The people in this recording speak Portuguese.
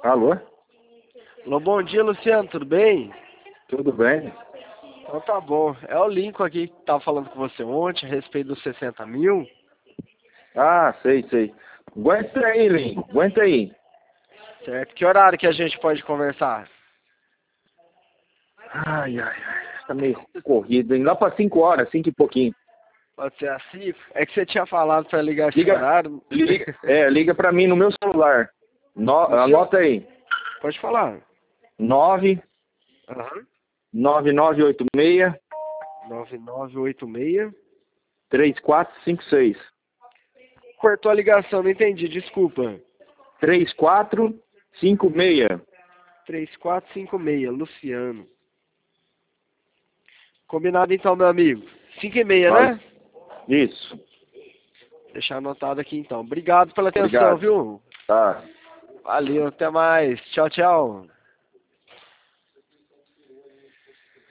Alô? Alô, bom dia, Luciano, tudo bem? Tudo bem? Então tá bom. É o Lincoln aqui que tava falando com você ontem a respeito dos 60 mil. Ah, sei. Aguenta aí, Lin. Aguenta aí. Certo? Que horário que a gente pode conversar? Ai. Tá meio corrido, hein? Lá para 5 horas, 5 e pouquinho. Pode ser assim? É que você tinha falado pra ligar esse Liga, horário. liga para mim no meu celular. Anota aí. Pode falar. 9 Aham. 9986 9986. 3456. Cortou a ligação, não entendi, desculpa. 3456. 3456, Luciano. Combinado então, meu amigo. 5h30, né? Isso. Deixar anotado aqui então. Obrigado pela atenção, Obrigado. viu? Tá. Valeu, até mais. Tchau, tchau.